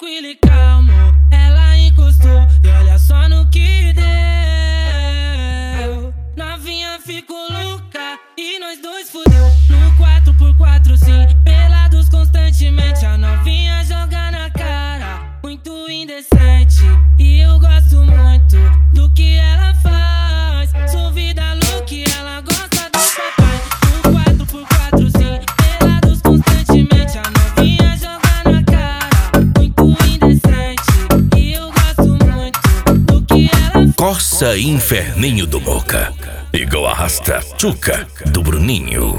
tranquilo e calmo. Ela encostou e olha só no que deu. Novinha ficou louca e nós dois fudeu. No 4x4 sim, pelados constantemente. A novinha joga na cara, muito indecente. E eu gosto muito do que ela faz. Sou vida louca e ela gosta do papai. No 4x4 sim, pelados constantemente. A novinha joga na cara, muito indecente. E eu gosto muito do que ela faz. Corsa Inferninho do Moca, igual arrasta Tchuca do Bruninho.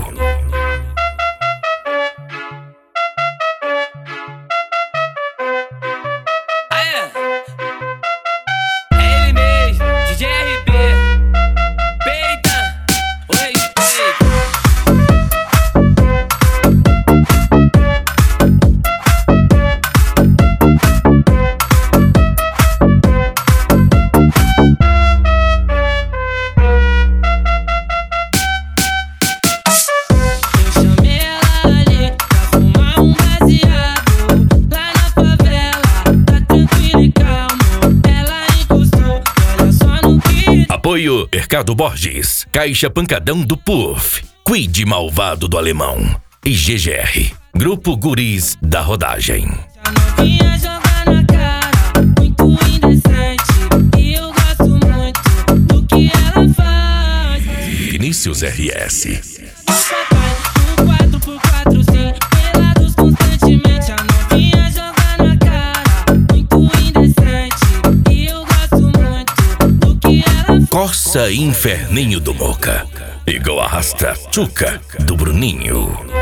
Ele mesmo, DJ RB. Peita o respeito. Eu chamei ela ali pra fumar um baseado lá na favela, tá tranquilo e calmo. Ela encostou, olha só no que. Apoio Mercado Borges, Caixa Pancadão do Puff, Quid Malvado do Alemão e GGR, Grupo Guris da Rodagem. A novinha joga na cara, muito indecente. E eu gosto muito do que ela faz. Vinícius RS. O papai, no 4x4 sim, pelados constantemente. A novinha joga na cara, muito indecente. E eu gosto muito do que ela faz. Corsa Inferninho do Moca, igual arrasta Tchuca do Bruninho.